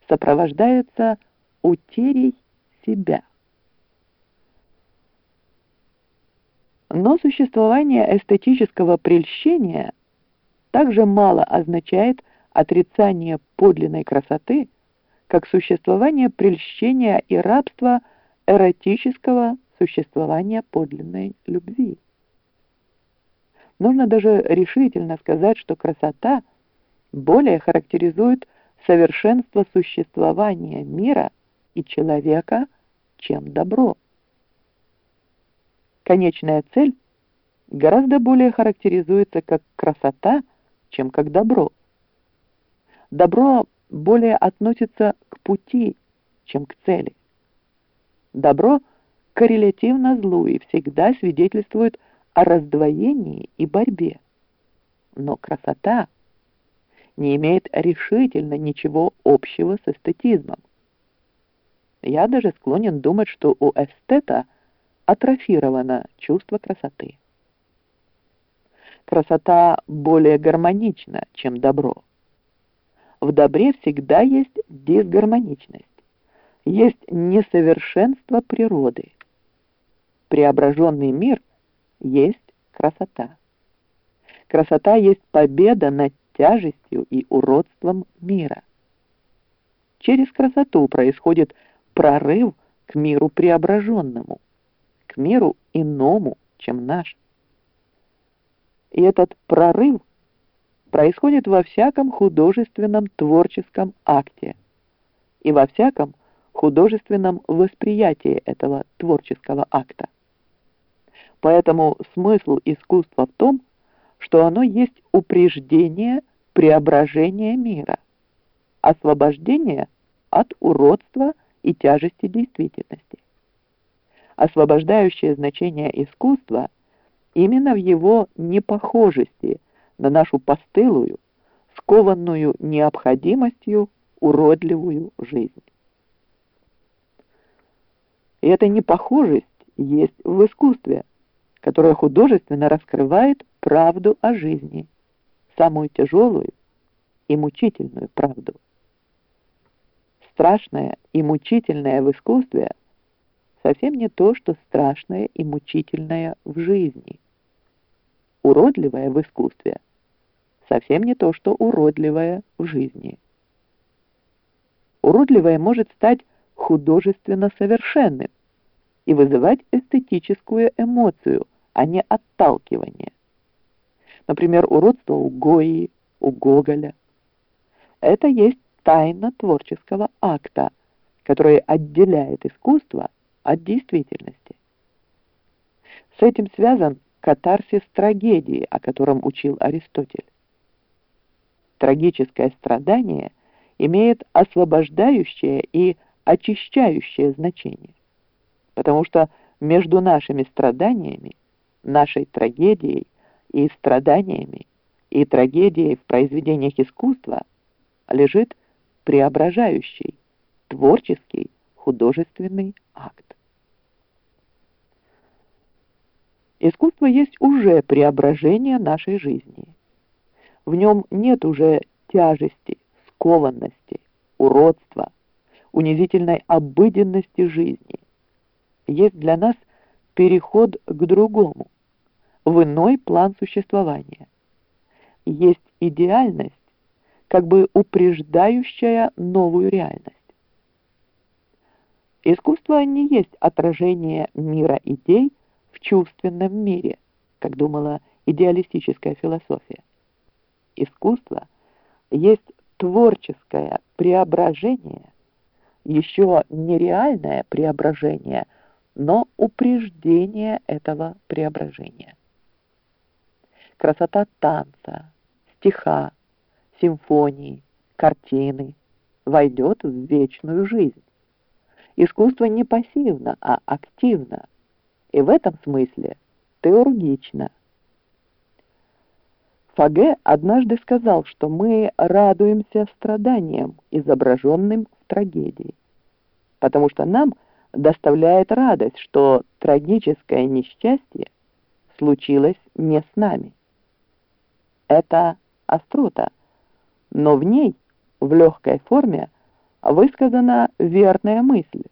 сопровождается утерей себя. Но существование эстетического прельщения также мало означает отрицание подлинной красоты, как существование прельщения и рабства эротического существования подлинной любви. Нужно даже решительно сказать, что красота более характеризует совершенство существования мира и человека, чем добро. Конечная цель гораздо более характеризуется как красота, чем как добро. Добро более относится к пути, чем к цели. Добро коррелятивно злу и всегда свидетельствует о раздвоении и борьбе. Но красота не имеет решительно ничего общего с эстетизмом. Я даже склонен думать, что у эстета атрофировано чувство красоты. Красота более гармонична, чем добро. В добре всегда есть дисгармоничность, есть несовершенство природы. Преображенный мир есть красота. Красота есть победа над тяжестью и уродством мира. Через красоту происходит прорыв к миру преображенному, к миру иному, чем наш. И этот прорыв происходит во всяком художественном творческом акте и во всяком художественном восприятии этого творческого акта. Поэтому смысл искусства в том, что оно есть упреждение преображения мира, освобождение от уродства и тяжести действительности. Освобождающее значение искусства именно в его непохожести на нашу постылую, скованную необходимостью, уродливую жизнь. И эта непохожесть есть в искусстве, которое художественно раскрывает правду о жизни, самую тяжелую и мучительную правду. Страшное и мучительное в искусстве совсем не то, что страшное и мучительное в жизни. Уродливое в искусстве совсем не то, что уродливое в жизни. Уродливое может стать художественно совершенным и вызывать эстетическую эмоцию, а не отталкивание. Например, уродство у Гойи, у Гоголя. Это есть тайна творческого акта, которая отделяет искусство от действительности. С этим связан катарсис трагедии, о котором учил Аристотель. Трагическое страдание имеет освобождающее и очищающее значение, потому что между нашими страданиями, нашей трагедией и страданиями и трагедией в произведениях искусства лежит преображающий, творческий, художественный акт. Искусство есть уже преображение нашей жизни. В нем нет уже тяжести, скованности, уродства, унизительной обыденности жизни. Есть для нас переход к другому, в иной план существования. Есть идеальность, как бы упреждающая новую реальность. Искусство не есть отражение мира идей в чувственном мире, как думала идеалистическая философия. Искусство есть творческое преображение, еще нереальное преображение, но упреждение этого преображения. Красота танца, стиха, симфонии, картины войдет в вечную жизнь. Искусство не пассивно, а активно, и в этом смысле теургично. Фаге однажды сказал, что мы радуемся страданиям, изображенным в трагедии, потому что нам доставляет радость, что трагическое несчастье случилось не с нами. Это острота, но в ней, в легкой форме, высказана верная мысль.